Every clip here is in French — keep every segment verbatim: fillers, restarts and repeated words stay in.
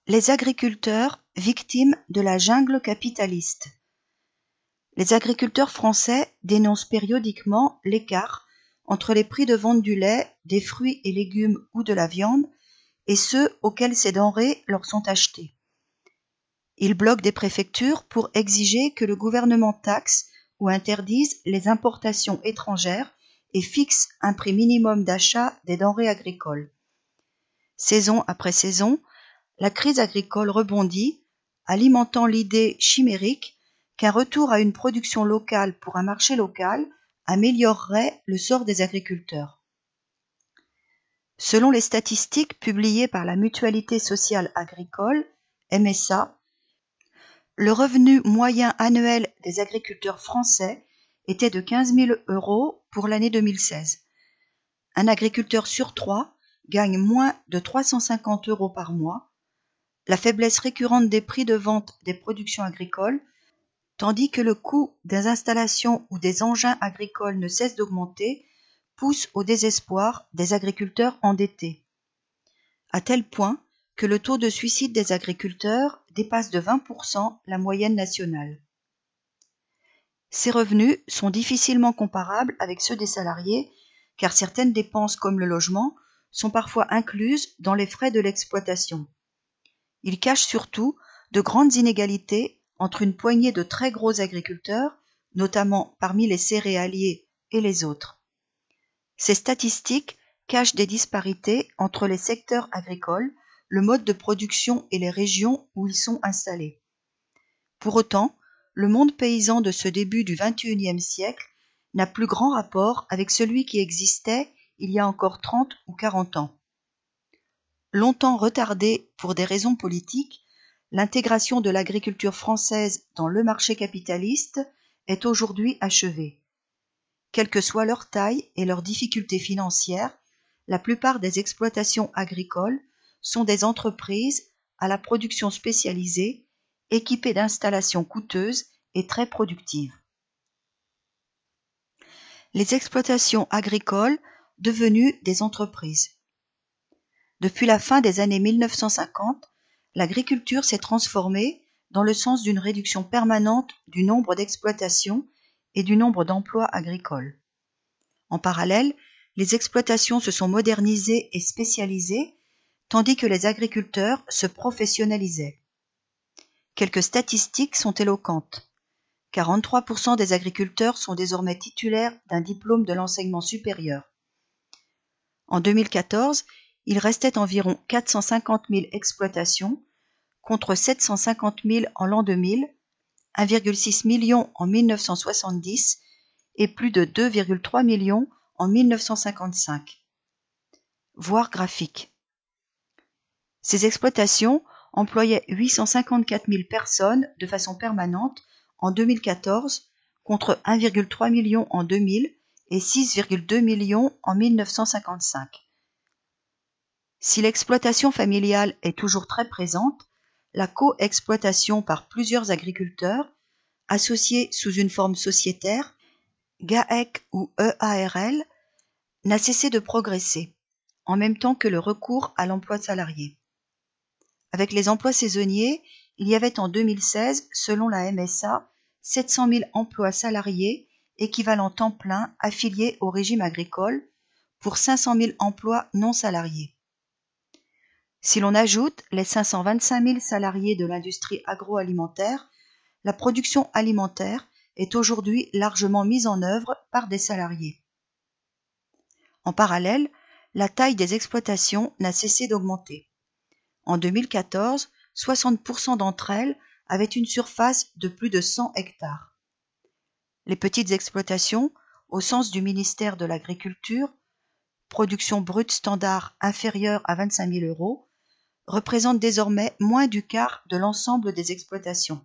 Les agriculteurs victimes de la jungle capitaliste. Les agriculteurs français dénoncent périodiquement l'écart entre les prix de vente du lait, des fruits et légumes ou de la viande et ceux auxquels ces denrées leur sont achetées. Ils bloquent des préfectures pour exiger que le gouvernement taxe ou interdise les importations étrangères et fixe un prix minimum d'achat des denrées agricoles. Saison après saison, la crise agricole rebondit, alimentant l'idée chimérique qu'un retour à une production locale pour un marché local améliorerait le sort des agriculteurs. Selon les statistiques publiées par la Mutualité sociale agricole, M S A, le revenu moyen annuel des agriculteurs français était de quinze mille euros pour l'année deux mille seize. Un agriculteur sur trois gagne moins de trois cent cinquante euros par mois. La faiblesse récurrente des prix de vente des productions agricoles, tandis que le coût des installations ou des engins agricoles ne cesse d'augmenter, pousse au désespoir des agriculteurs endettés. À tel point que le taux de suicide des agriculteurs dépasse de vingt pour cent la moyenne nationale. Ces revenus sont difficilement comparables avec ceux des salariés, car certaines dépenses comme le logement sont parfois incluses dans les frais de l'exploitation. Ils cachent surtout de grandes inégalités entre une poignée de très gros agriculteurs, notamment parmi les céréaliers et les autres. Ces statistiques cachent des disparités entre les secteurs agricoles, le mode de production et les régions où ils sont installés. Pour autant, le monde paysan de ce début du vingt et unième siècle n'a plus grand rapport avec celui qui existait il y a encore trente ou quarante ans. Longtemps retardée pour des raisons politiques, l'intégration de l'agriculture française dans le marché capitaliste est aujourd'hui achevée. Quelle que soit leur taille et leurs difficultés financières, la plupart des exploitations agricoles sont des entreprises à la production spécialisée, équipées d'installations coûteuses et très productives. Les exploitations agricoles devenues des entreprises. Depuis la fin des années mille neuf cent cinquante, l'agriculture s'est transformée dans le sens d'une réduction permanente du nombre d'exploitations et du nombre d'emplois agricoles. En parallèle, les exploitations se sont modernisées et spécialisées, tandis que les agriculteurs se professionnalisaient. Quelques statistiques sont éloquentes. quarante-trois pour cent des agriculteurs sont désormais titulaires d'un diplôme de l'enseignement supérieur. En deux mille quatorze, il restait environ quatre cent cinquante mille exploitations, contre sept cent cinquante mille en l'an deux mille, un virgule six million en mille neuf cent soixante-dix et plus de deux virgule trois millions en mille neuf cent cinquante-cinq. Voir graphique. Ces exploitations employaient huit cent cinquante-quatre mille personnes de façon permanente en deux mille quatorze contre un virgule trois million en deux mille et six virgule deux millions en mille neuf cent cinquante-cinq. Si l'exploitation familiale est toujours très présente, la co-exploitation par plusieurs agriculteurs, associés sous une forme sociétaire, GAEC ou E A R L, n'a cessé de progresser, en même temps que le recours à l'emploi salarié. Avec les emplois saisonniers, il y avait en deux mille seize, selon la M S A, sept cent mille emplois salariés équivalent temps plein affiliés au régime agricole pour cinq cent mille emplois non salariés. Si l'on ajoute les cinq cent vingt-cinq mille salariés de l'industrie agroalimentaire, la production alimentaire est aujourd'hui largement mise en œuvre par des salariés. En parallèle, la taille des exploitations n'a cessé d'augmenter. En deux mille quatorze, soixante pour cent d'entre elles avaient une surface de plus de cent hectares. Les petites exploitations, au sens du ministère de l'Agriculture, production brute standard inférieure à vingt-cinq mille euros, représentent désormais moins du quart de l'ensemble des exploitations.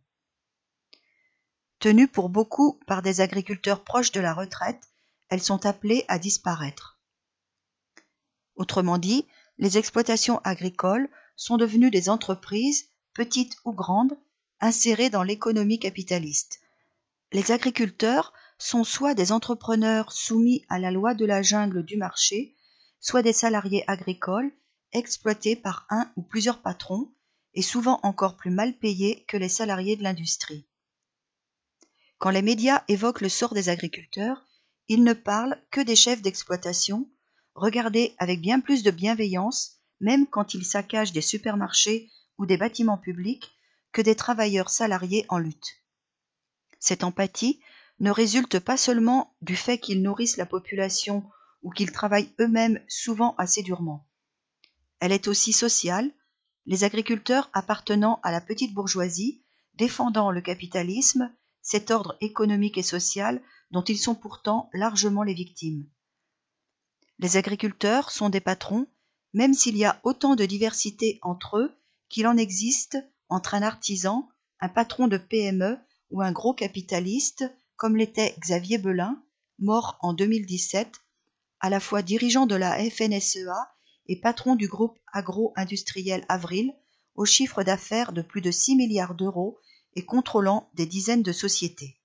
Tenues pour beaucoup par des agriculteurs proches de la retraite, elles sont appelées à disparaître. Autrement dit, les exploitations agricoles sont devenues des entreprises, petites ou grandes, insérées dans l'économie capitaliste. Les agriculteurs sont soit des entrepreneurs soumis à la loi de la jungle du marché, soit des salariés agricoles exploités par un ou plusieurs patrons et souvent encore plus mal payés que les salariés de l'industrie. Quand les médias évoquent le sort des agriculteurs, ils ne parlent que des chefs d'exploitation, regardés avec bien plus de bienveillance, même quand ils saccagent des supermarchés ou des bâtiments publics, que des travailleurs salariés en lutte. Cette empathie ne résulte pas seulement du fait qu'ils nourrissent la population ou qu'ils travaillent eux-mêmes souvent assez durement. Elle est aussi sociale, les agriculteurs appartenant à la petite bourgeoisie, défendant le capitalisme, cet ordre économique et social dont ils sont pourtant largement les victimes. Les agriculteurs sont des patrons, même s'il y a autant de diversité entre eux qu'il en existe entre un artisan, un patron de P M E ou un gros capitaliste, comme l'était Xavier Belin, mort en deux mille dix-sept, à la fois dirigeant de la F N S E A et patron du groupe agro-industriel Avril, au chiffre d'affaires de plus de six milliards d'euros et contrôlant des dizaines de sociétés.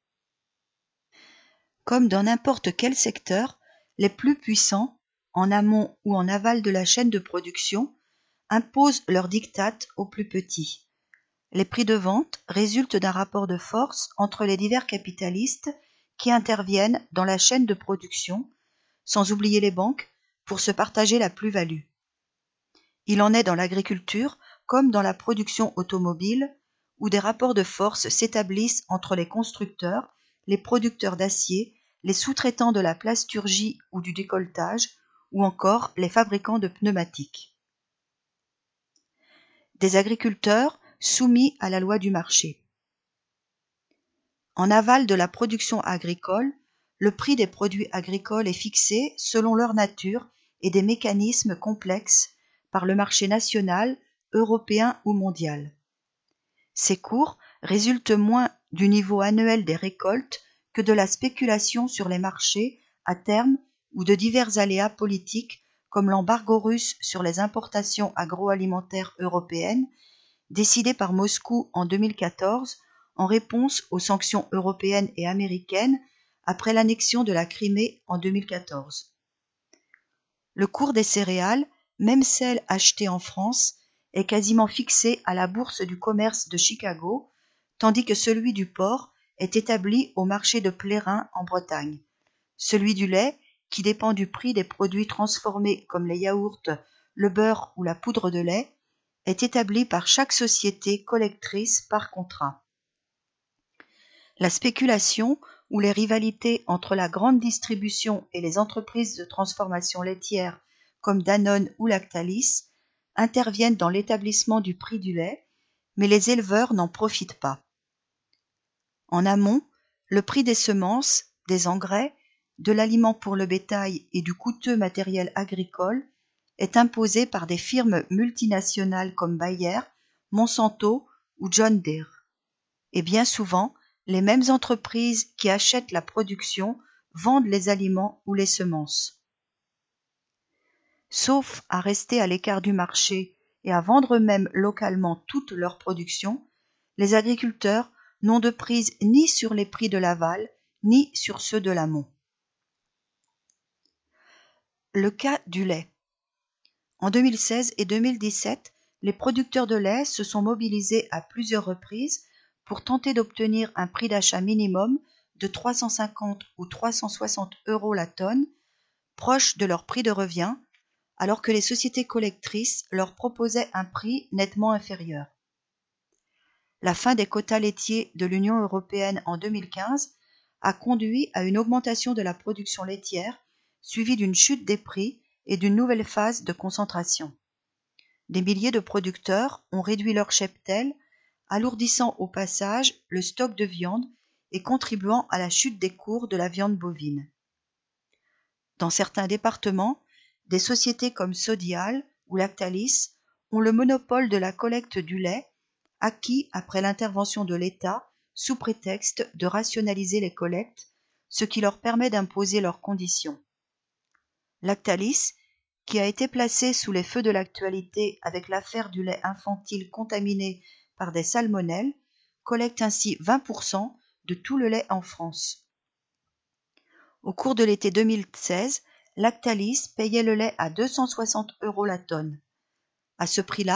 Comme dans n'importe quel secteur, les plus puissants, en amont ou en aval de la chaîne de production, imposent leurs diktats aux plus petits. Les prix de vente résultent d'un rapport de force entre les divers capitalistes qui interviennent dans la chaîne de production, sans oublier les banques, pour se partager la plus-value. Il en est dans l'agriculture comme dans la production automobile, où des rapports de force s'établissent entre les constructeurs, les producteurs d'acier, les sous-traitants de la plasturgie ou du décolletage, ou encore les fabricants de pneumatiques. Des agriculteurs soumis à la loi du marché. En aval de la production agricole, le prix des produits agricoles est fixé selon leur nature et des mécanismes complexes par le marché national, européen ou mondial. Ces cours résultent moins du niveau annuel des récoltes que de la spéculation sur les marchés à terme ou de divers aléas politiques comme l'embargo russe sur les importations agroalimentaires européennes, décidé par Moscou en deux mille quatorze en réponse aux sanctions européennes et américaines après l'annexion de la Crimée en deux mille quatorze. Le cours des céréales, même celles achetées en France, est quasiment fixé à la bourse du commerce de Chicago, tandis que celui du porc est établi au marché de Plérin en Bretagne. Celui du lait, qui dépend du prix des produits transformés comme les yaourts, le beurre ou la poudre de lait, est établi par chaque société collectrice par contrat. La spéculation ou les rivalités entre la grande distribution et les entreprises de transformation laitière comme Danone ou Lactalis interviennent dans l'établissement du prix du lait, mais les éleveurs n'en profitent pas. En amont, le prix des semences, des engrais, de l'aliment pour le bétail et du coûteux matériel agricole est imposé par des firmes multinationales comme Bayer, Monsanto ou John Deere. Et bien souvent, les mêmes entreprises qui achètent la production vendent les aliments ou les semences. Sauf à rester à l'écart du marché et à vendre eux-mêmes localement toute leur production, les agriculteurs n'ont de prise ni sur les prix de l'aval, ni sur ceux de l'amont. Le cas du lait. En deux mille seize et deux mille dix-sept, les producteurs de lait se sont mobilisés à plusieurs reprises pour tenter d'obtenir un prix d'achat minimum de trois cent cinquante ou trois cent soixante euros la tonne, proche de leur prix de revient, alors que les sociétés collectrices leur proposaient un prix nettement inférieur. La fin des quotas laitiers de l'Union européenne en deux mille quinze a conduit à une augmentation de la production laitière, suivie d'une chute des prix et d'une nouvelle phase de concentration. Des milliers de producteurs ont réduit leur cheptel, alourdissant au passage le stock de viande et contribuant à la chute des cours de la viande bovine. Dans certains départements, des sociétés comme Sodial ou Lactalis ont le monopole de la collecte du lait, acquis après l'intervention de l'État sous prétexte de rationaliser les collectes, ce qui leur permet d'imposer leurs conditions. Lactalis, qui a été placé sous les feux de l'actualité avec l'affaire du lait infantile contaminé par des salmonelles, collecte ainsi vingt pour cent de tout le lait en France. Au cours de l'été deux mille seize, Lactalis payait le lait à deux cent soixante euros la tonne. À ce prix-là,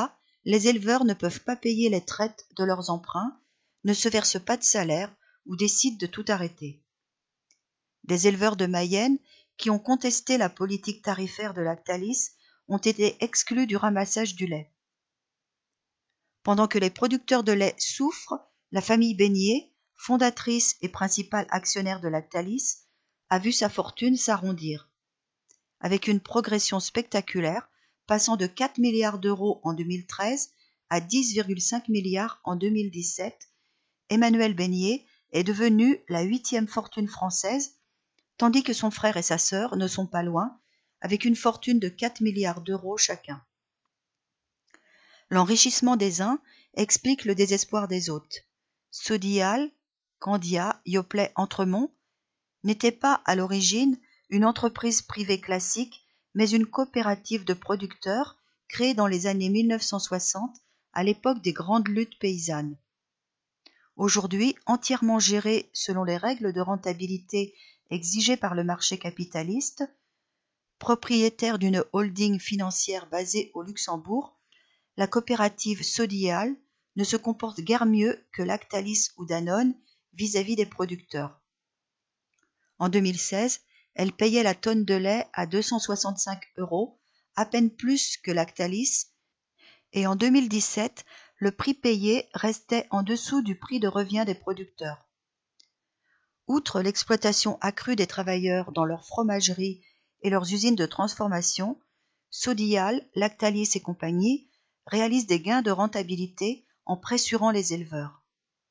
les éleveurs ne peuvent pas payer les traites de leurs emprunts, ne se versent pas de salaire ou décident de tout arrêter. Des éleveurs de Mayenne qui ont contesté la politique tarifaire de Lactalis ont été exclus du ramassage du lait. Pendant que les producteurs de lait souffrent, la famille Beignet, fondatrice et principale actionnaire de Lactalis, a vu sa fortune s'arrondir. Avec une progression spectaculaire, passant de quatre milliards d'euros en deux mille treize à dix virgule cinq milliards en deux mille dix-sept, Emmanuel Beignet est devenu la huitième fortune française, tandis que son frère et sa sœur ne sont pas loin, avec une fortune de quatre milliards d'euros chacun. L'enrichissement des uns explique le désespoir des autres. Sodial, Candia, Yoplait, Entremont n'étaient pas à l'origine une entreprise privée classique, mais une coopérative de producteurs créée dans les années mille neuf cent soixante, à l'époque des grandes luttes paysannes. Aujourd'hui, entièrement gérée selon les règles de rentabilité exigées par le marché capitaliste, propriétaire d'une holding financière basée au Luxembourg, la coopérative Sodial ne se comporte guère mieux que Lactalis ou Danone vis-à-vis des producteurs. En deux mille seize, elle payait la tonne de lait à deux cent soixante-cinq euros, à peine plus que Lactalis, et en deux mille dix-sept, le prix payé restait en dessous du prix de revient des producteurs. Outre l'exploitation accrue des travailleurs dans leurs fromageries et leurs usines de transformation, Sodial, Lactalis et compagnie réalisent des gains de rentabilité en pressurant les éleveurs.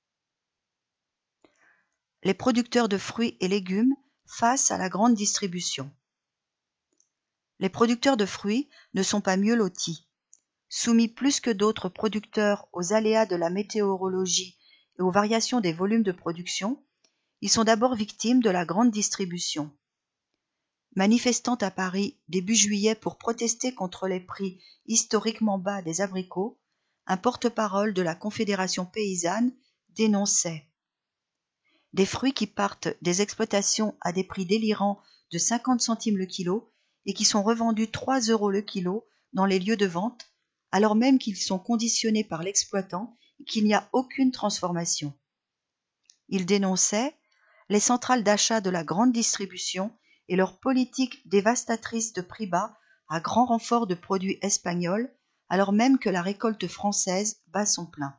Les producteurs de fruits et légumes face à la grande distribution. Les producteurs de fruits ne sont pas mieux lotis. Soumis plus que d'autres producteurs aux aléas de la météorologie et aux variations des volumes de production, ils sont d'abord victimes de la grande distribution. Manifestant à Paris début juillet pour protester contre les prix historiquement bas des abricots, un porte-parole de la Confédération paysanne dénonçait des fruits qui partent des exploitations à des prix délirants de cinquante centimes le kilo et qui sont revendus trois euros le kilo dans les lieux de vente, alors même qu'ils sont conditionnés par l'exploitant et qu'il n'y a aucune transformation. Il dénonçait les centrales d'achat de la grande distribution et leur politique dévastatrice de prix bas à grand renfort de produits espagnols, alors même que la récolte française bat son plein.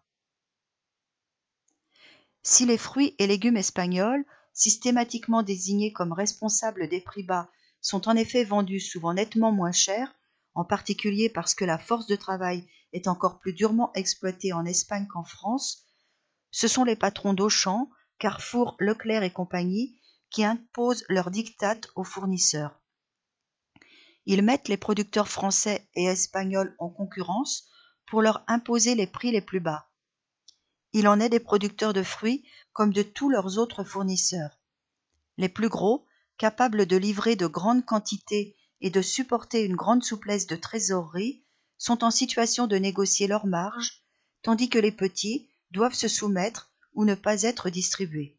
Si les fruits et légumes espagnols, systématiquement désignés comme responsables des prix bas, sont en effet vendus souvent nettement moins cher, en particulier parce que la force de travail est encore plus durement exploitée en Espagne qu'en France, ce sont les patrons d'Auchan, Carrefour, Leclerc et compagnie qui imposent leurs diktats aux fournisseurs. Ils mettent les producteurs français et espagnols en concurrence pour leur imposer les prix les plus bas. Il en est des producteurs de fruits comme de tous leurs autres fournisseurs. Les plus gros, capables de livrer de grandes quantités et de supporter une grande souplesse de trésorerie, sont en situation de négocier leurs marges, tandis que les petits doivent se soumettre ou ne pas être distribués.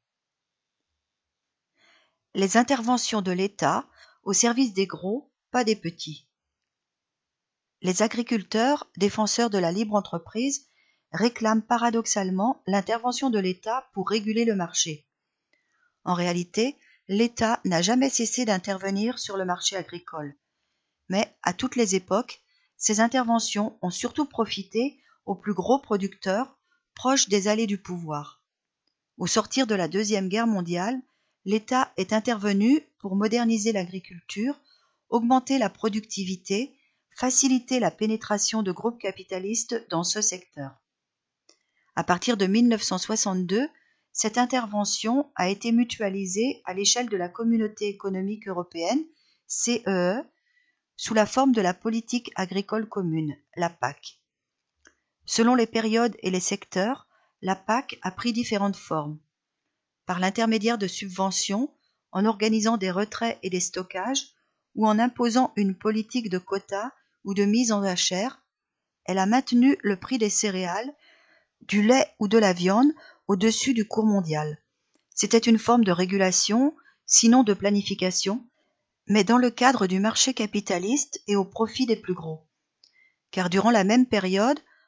Les interventions de l'État au service des gros, pas des petits. Les agriculteurs, défenseurs de la libre entreprise, réclament paradoxalement l'intervention de l'État pour réguler le marché. En réalité, l'État n'a jamais cessé d'intervenir sur le marché agricole. Mais, à toutes les époques, ces interventions ont surtout profité aux plus gros producteurs, proches des allées du pouvoir. Au sortir de la Deuxième Guerre mondiale, l'État est intervenu pour moderniser l'agriculture, augmenter la productivité, faciliter la pénétration de groupes capitalistes dans ce secteur. À partir de mille neuf cent soixante-deux, cette intervention a été mutualisée à l'échelle de la Communauté économique européenne, C E E, sous la forme de la politique agricole commune, la P A C. Selon les périodes et les secteurs, la P A C a pris différentes formes. Par l'intermédiaire de subventions, en organisant des retraits et des stockages, ou en imposant une politique de quotas ou de mise en jachère, elle a maintenu le prix des céréales, du lait ou de la viande au-dessus du cours mondial. C'était une forme de régulation, sinon de planification, mais dans le cadre du marché capitaliste et au profit des plus gros. Car durant la même période,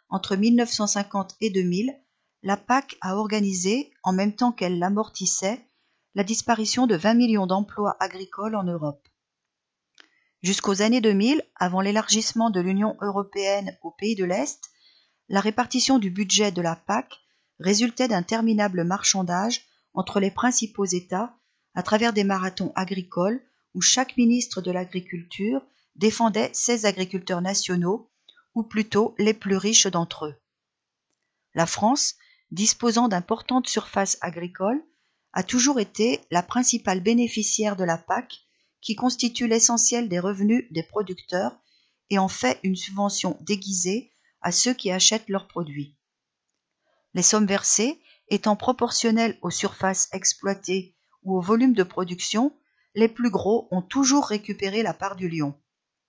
entre mille neuf cent cinquante et deux mille, la P A C a organisé, en même temps qu'elle l'amortissait, la disparition de vingt millions d'emplois agricoles en Europe. Jusqu'aux années deux mille, avant l'élargissement de l'Union européenne aux pays de l'Est, la répartition du budget de la P A C résultait d'un terminable marchandage entre les principaux États à travers des marathons agricoles où chaque ministre de l'Agriculture défendait ses agriculteurs nationaux, ou plutôt les plus riches d'entre eux. La France, disposant d'importantes surfaces agricoles, a toujours été la principale bénéficiaire de la P A C, qui constitue l'essentiel des revenus des producteurs et en fait une subvention déguisée à ceux qui achètent leurs produits. Les sommes versées étant proportionnelles aux surfaces exploitées ou au volume de production, les plus gros ont toujours récupéré la part du lion.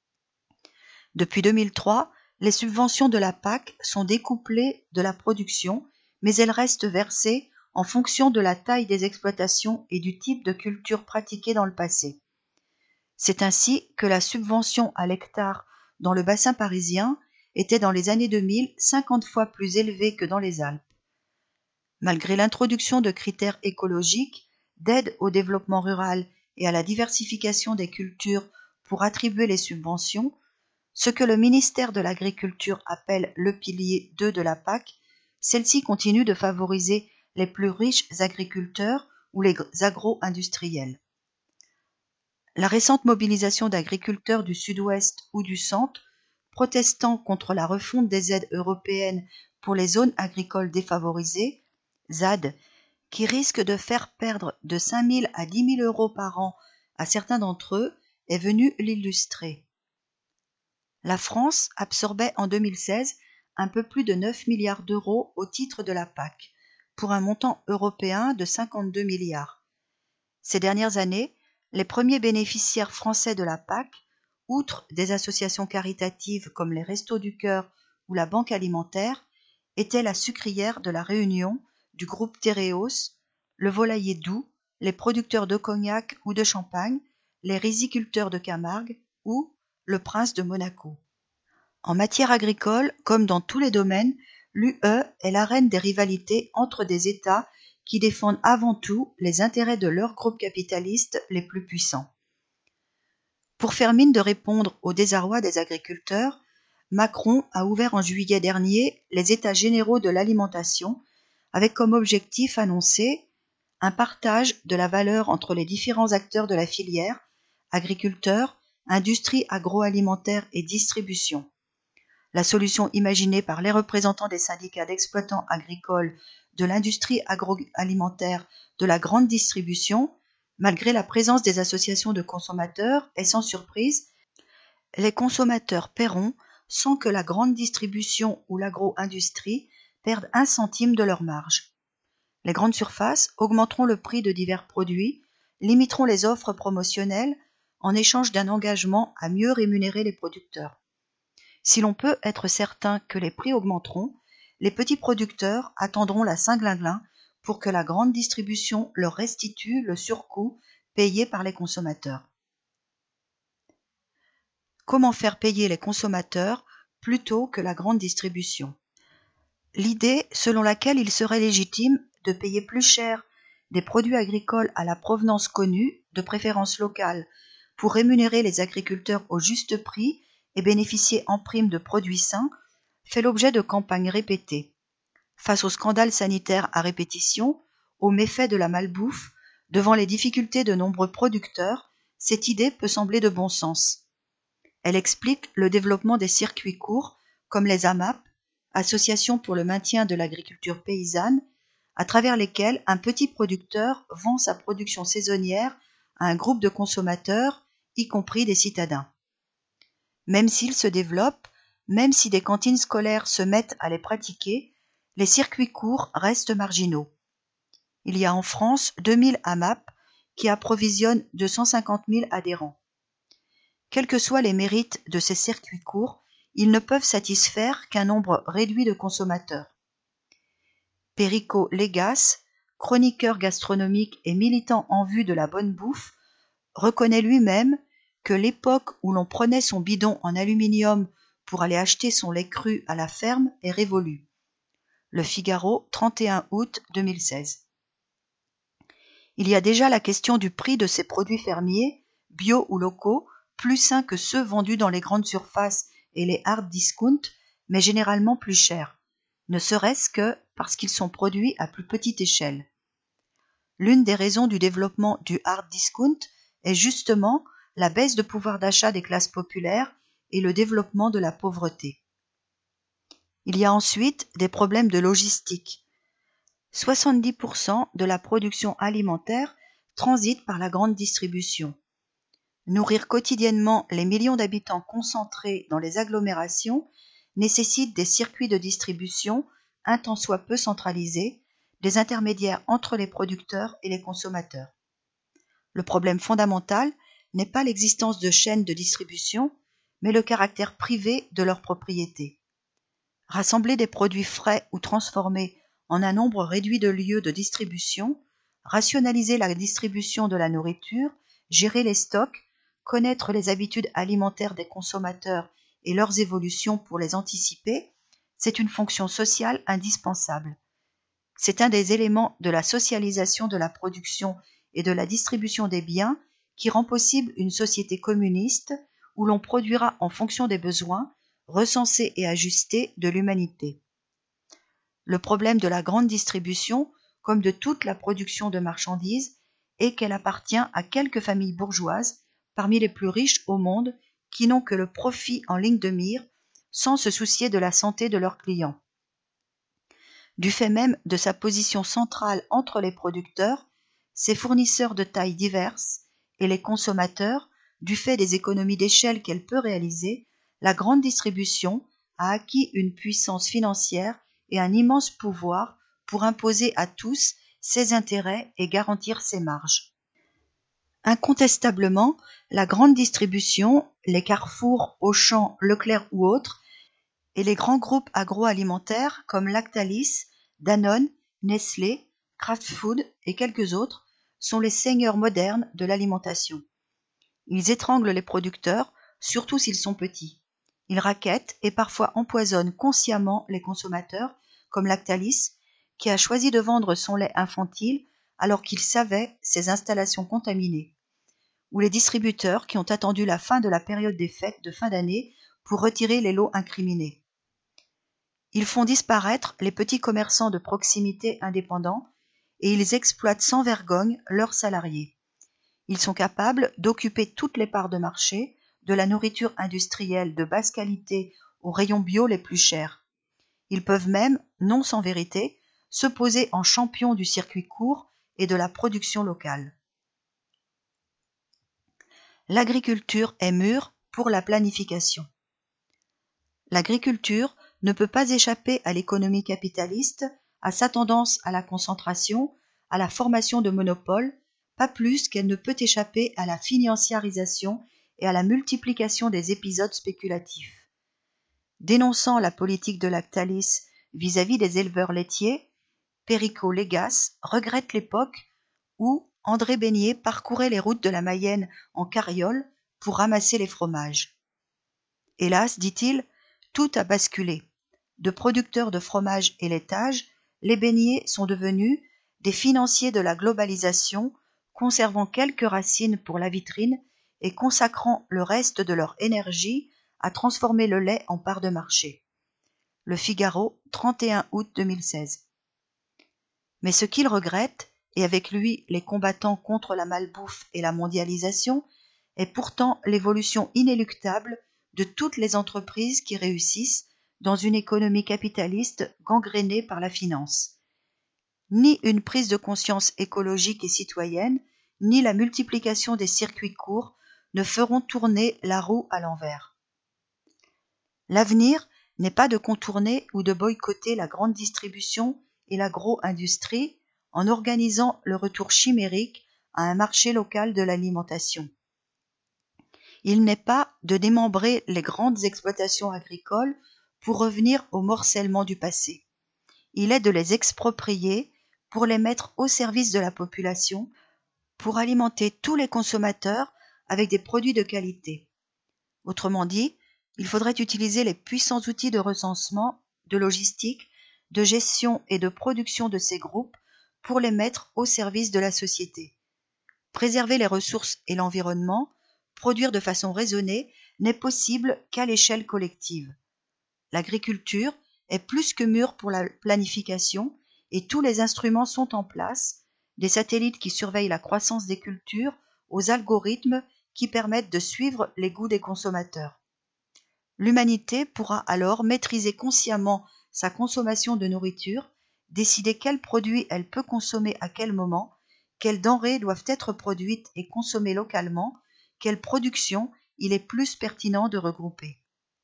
Depuis deux mille trois, les subventions de la P A C sont découplées de la production, mais elles restent versées en fonction de la taille des exploitations et du type de culture pratiquée dans le passé. C'est ainsi que la subvention à l'hectare dans le bassin parisien était dans les années deux mille cinquante fois plus élevée que dans les Alpes. Malgré l'introduction de critères écologiques, d'aide au développement rural et à la diversification des cultures pour attribuer les subventions, ce que le ministère de l'Agriculture appelle le pilier deux de la P A C, celle-ci continue de favoriser les plus riches agriculteurs ou les agro-industriels. La récente mobilisation d'agriculteurs du sud-ouest ou du centre, protestant contre la refonte des aides européennes pour les zones agricoles défavorisées, Z A D, qui risque de faire perdre de cinq mille à dix mille euros par an à certains d'entre eux, est venue l'illustrer. La France absorbait en deux mille seize un peu plus de neuf milliards d'euros au titre de la P A C, pour un montant européen de cinquante-deux milliards. Ces dernières années, les premiers bénéficiaires français de la P A C, outre des associations caritatives comme les Restos du Cœur ou la Banque alimentaire, étaient la sucrière de la Réunion, du groupe Tereos, le volailler Doux, les producteurs de cognac ou de champagne, les riziculteurs de Camargue ou le prince de Monaco. En matière agricole, comme dans tous les domaines, l'U E est la reine des rivalités entre des États qui défendent avant tout les intérêts de leurs groupes capitalistes les plus puissants. Pour faire mine de répondre au désarroi des agriculteurs, Macron a ouvert en juillet dernier les États généraux de l'alimentation avec comme objectif annoncé un partage de la valeur entre les différents acteurs de la filière, agriculteurs, industrie agroalimentaire et distribution. La solution imaginée par les représentants des syndicats d'exploitants agricoles, de l'industrie agroalimentaire, de la grande distribution, malgré la présence des associations de consommateurs, est sans surprise, les consommateurs paieront sans que la grande distribution ou l'agro-industrie perdent un centime de leur marge. Les grandes surfaces augmenteront le prix de divers produits, limiteront les offres promotionnelles en échange d'un engagement à mieux rémunérer les producteurs. Si l'on peut être certain que les prix augmenteront, les petits producteurs attendront la Saint-Glinglin pour que la grande distribution leur restitue le surcoût payé par les consommateurs. Comment faire payer les consommateurs plutôt que la grande distribution ? L'idée selon laquelle il serait légitime de payer plus cher des produits agricoles à la provenance connue, de préférence locale, pour rémunérer les agriculteurs au juste prix et bénéficier en prime de produits sains, fait l'objet de campagnes répétées. Face aux scandales sanitaires à répétition, aux méfaits de la malbouffe, devant les difficultés de nombreux producteurs, cette idée peut sembler de bon sens. Elle explique le développement des circuits courts, comme les A M A P, Associations pour le maintien de l'agriculture paysanne, à travers lesquelles un petit producteur vend sa production saisonnière à un groupe de consommateurs, y compris des citadins. Même s'ils se développent, même si des cantines scolaires se mettent à les pratiquer, les circuits courts restent marginaux. Il y a en France deux mille A M A P qui approvisionnent deux cent cinquante mille adhérents. Quels que soient les mérites de ces circuits courts, ils ne peuvent satisfaire qu'un nombre réduit de consommateurs. Perico Légas, chroniqueur gastronomique et militant en vue de la bonne bouffe, reconnaît lui-même que l'époque où l'on prenait son bidon en aluminium pour aller acheter son lait cru à la ferme est révolue. Le Figaro, trente et un août deux mille seize. Il y a déjà la question du prix de ces produits fermiers, bio ou locaux, plus sains que ceux vendus dans les grandes surfaces et les hard discount, mais généralement plus chers, ne serait-ce que parce qu'ils sont produits à plus petite échelle. L'une des raisons du développement du hard discount est justement la baisse de pouvoir d'achat des classes populaires et le développement de la pauvreté. Il y a ensuite des problèmes de logistique. soixante-dix pour cent de la production alimentaire transite par la grande distribution. Nourrir quotidiennement les millions d'habitants concentrés dans les agglomérations nécessite des circuits de distribution un tant soit peu centralisés, des intermédiaires entre les producteurs et les consommateurs. Le problème fondamental n'est pas l'existence de chaînes de distribution, mais le caractère privé de leur propriété. Rassembler des produits frais ou transformés en un nombre réduit de lieux de distribution, rationaliser la distribution de la nourriture, gérer les stocks, connaître les habitudes alimentaires des consommateurs et leurs évolutions pour les anticiper, c'est une fonction sociale indispensable. C'est un des éléments de la socialisation de la production et de la distribution des biens qui rend possible une société communiste où l'on produira en fonction des besoins, recensés et ajustés de l'humanité. Le problème de la grande distribution, comme de toute la production de marchandises, est qu'elle appartient à quelques familles bourgeoises, parmi les plus riches au monde, qui n'ont que le profit en ligne de mire, sans se soucier de la santé de leurs clients. Du fait même de sa position centrale entre les producteurs, ses fournisseurs de tailles diverses et les consommateurs, du fait des économies d'échelle qu'elle peut réaliser, la grande distribution a acquis une puissance financière et un immense pouvoir pour imposer à tous ses intérêts et garantir ses marges. Incontestablement, la grande distribution, les Carrefour, Auchan, Leclerc ou autres, et les grands groupes agroalimentaires comme Lactalis, Danone, Nestlé, Kraft Food et quelques autres sont les seigneurs modernes de l'alimentation. Ils étranglent les producteurs, surtout s'ils sont petits. Ils rackettent et parfois empoisonnent consciemment les consommateurs, comme Lactalis, qui a choisi de vendre son lait infantile alors qu'il savait ses installations contaminées, ou les distributeurs qui ont attendu la fin de la période des fêtes de fin d'année pour retirer les lots incriminés. Ils font disparaître les petits commerçants de proximité indépendants et ils exploitent sans vergogne leurs salariés. Ils sont capables d'occuper toutes les parts de marché, de la nourriture industrielle de basse qualité aux rayons bio les plus chers. Ils peuvent même, non sans vérité, se poser en champions du circuit court et de la production locale. L'agriculture est mûre pour la planification. L'agriculture ne peut pas échapper à l'économie capitaliste, à sa tendance à la concentration, à la formation de monopoles, pas plus qu'elle ne peut échapper à la financiarisation et à la multiplication des épisodes spéculatifs. Dénonçant la politique de Lactalis vis-à-vis des éleveurs laitiers, Perico Légas regrette l'époque où André Besnier parcourait les routes de la Mayenne en carriole pour ramasser les fromages. Hélas, dit-il, tout a basculé. De producteurs de fromage et laitage, les Besnier sont devenus des financiers de la globalisation, conservant quelques racines pour la vitrine et consacrant le reste de leur énergie à transformer le lait en part de marché. Le Figaro, trente et un août deux mille seize. Mais ce qu'il regrette, et avec lui les combattants contre la malbouffe et la mondialisation, est pourtant l'évolution inéluctable de toutes les entreprises qui réussissent dans une économie capitaliste gangrénée par la finance. Ni une prise de conscience écologique et citoyenne, ni la multiplication des circuits courts ne feront tourner la roue à l'envers. L'avenir n'est pas de contourner ou de boycotter la grande distribution et l'agro-industrie en organisant le retour chimérique à un marché local de l'alimentation. Il n'est pas de démembrer les grandes exploitations agricoles pour revenir au morcellement du passé. Il est de les exproprier pour les mettre au service de la population, pour alimenter tous les consommateurs avec des produits de qualité. Autrement dit, Il faudrait utiliser les puissants outils de recensement, de logistique, de gestion et de production de ces groupes pour les mettre au service de la société. Préserver les ressources et l'environnement, produire de façon raisonnée, n'est possible qu'à l'échelle collective. L'agriculture est plus que mûre pour la planification et tous les instruments sont en place, des satellites qui surveillent la croissance des cultures aux algorithmes qui permettent de suivre les goûts des consommateurs. L'humanité pourra alors maîtriser consciemment sa consommation de nourriture, décider quels produits elle peut consommer à quel moment, quelles denrées doivent être produites et consommées localement, quelle production il est plus pertinent de regrouper.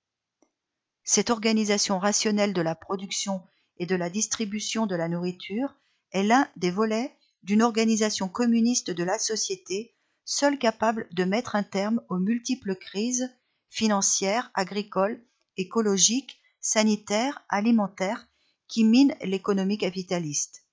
Cette organisation rationnelle de la production et de la distribution de la nourriture est l'un des volets d'une organisation communiste de la société, seule capable de mettre un terme aux multiples crises financières, agricoles, écologiques, sanitaires, alimentaires qui minent l'économie capitaliste.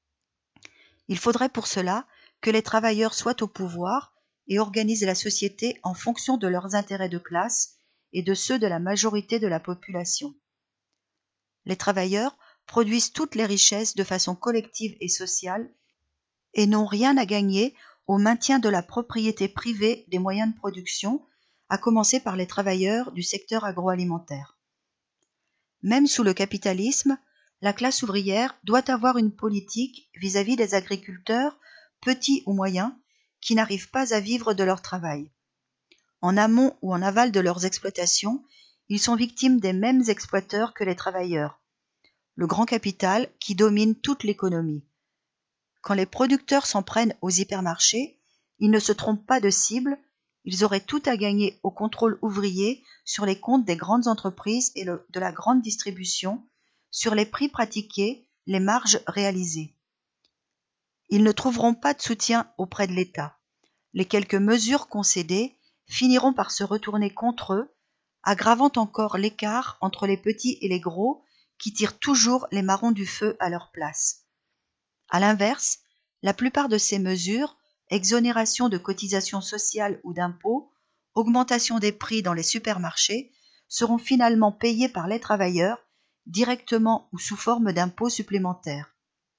Il faudrait pour cela que les travailleurs soient au pouvoir et organisent la société en fonction de leurs intérêts de classe et de ceux de la majorité de la population. Les travailleurs produisent toutes les richesses de façon collective et sociale et n'ont rien à gagner au maintien de la propriété privée des moyens de production, à commencer par les travailleurs du secteur agroalimentaire. Même sous le capitalisme, la classe ouvrière doit avoir une politique vis-à-vis des agriculteurs, petits ou moyens, qui n'arrivent pas à vivre de leur travail. En amont ou en aval de leurs exploitations, ils sont victimes des mêmes exploiteurs que les travailleurs, le grand capital qui domine toute l'économie. Quand les producteurs s'en prennent aux hypermarchés, ils ne se trompent pas de cible, ils auraient tout à gagner au contrôle ouvrier sur les comptes des grandes entreprises et le, de la grande distribution, sur les prix pratiqués, les marges réalisées. Ils ne trouveront pas de soutien auprès de l'État. Les quelques mesures concédées finiront par se retourner contre eux, aggravant encore l'écart entre les petits et les gros qui tirent toujours les marrons du feu à leur place. À l'inverse, la plupart de ces mesures, exonération de cotisations sociales ou d'impôts, augmentation des prix dans les supermarchés, seront finalement payées par les travailleurs, directement ou sous forme d'impôts supplémentaires.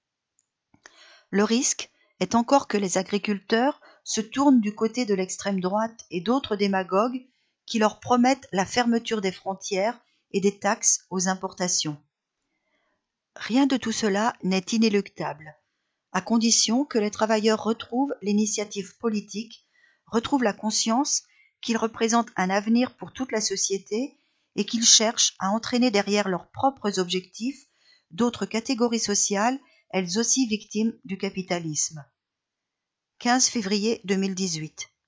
Le risque est encore que les agriculteurs se tournent du côté de l'extrême droite et d'autres démagogues qui leur promettent la fermeture des frontières et des taxes aux importations. Rien de tout cela n'est inéluctable, à condition que les travailleurs retrouvent l'initiative politique, retrouvent la conscience qu'ils représentent un avenir pour toute la société et qu'ils cherchent à entraîner derrière leurs propres objectifs d'autres catégories sociales, elles aussi victimes du capitalisme. quinze février deux mille dix-huit